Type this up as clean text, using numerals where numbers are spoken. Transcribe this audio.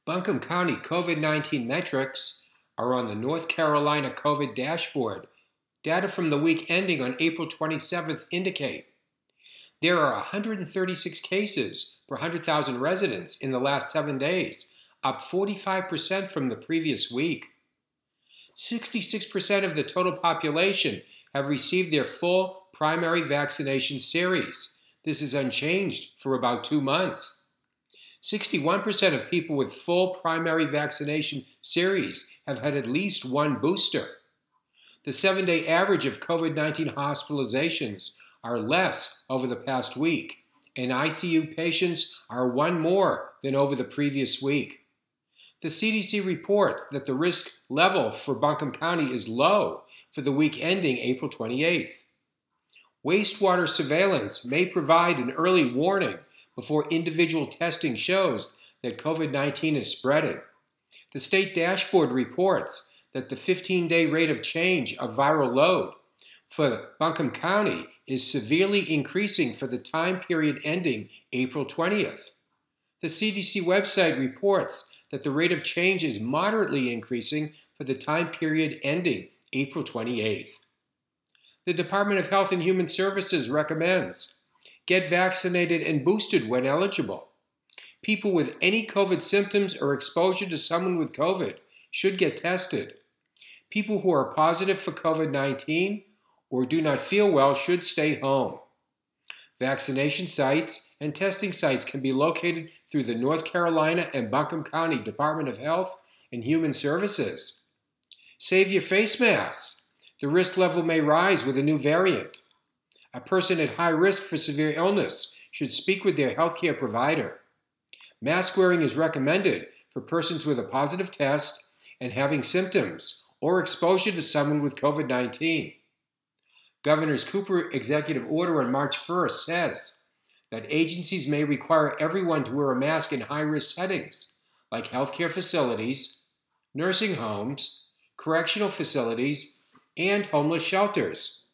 Buncombe County COVID-19 metrics are on the North Carolina COVID dashboard. Data from the week ending on April 27th indicate there are 136 cases per 100,000 residents in the last 7 days, up 45% from the previous week. 66% of the total population have received their full primary vaccination series. This is unchanged for about 2 months. 61% of people with full primary vaccination series have had at least one booster. The 7-day average of COVID-19 hospitalizations are less over the past week, and ICU patients are one more than over the previous week. The CDC reports that the risk level for Buncombe County is low for the week ending April 28th. Wastewater surveillance may provide an early warning before individual testing shows that COVID-19 is spreading. The state dashboard reports that the 15-day rate of change of viral load for Buncombe County is severely increasing for the time period ending April 20th. The CDC website reports that the rate of change is moderately increasing for the time period ending April 28th. The Department of Health and Human Services recommends get vaccinated and boosted when eligible. People with any COVID symptoms or exposure to someone with COVID should get tested. People who are positive for COVID-19 or do not feel well should stay home. Vaccination sites and testing sites can be located through the North Carolina and Buncombe County Department of Health and Human Services. Save your face masks. The risk level may rise with a new variant. A person at high risk for severe illness should speak with their healthcare provider. Mask wearing is recommended for persons with a positive test and having symptoms or exposure to someone with COVID-19. Governor Cooper's executive order on March 1st says that agencies may require everyone to wear a mask in high-risk settings like healthcare facilities, nursing homes, correctional facilities, and homeless shelters.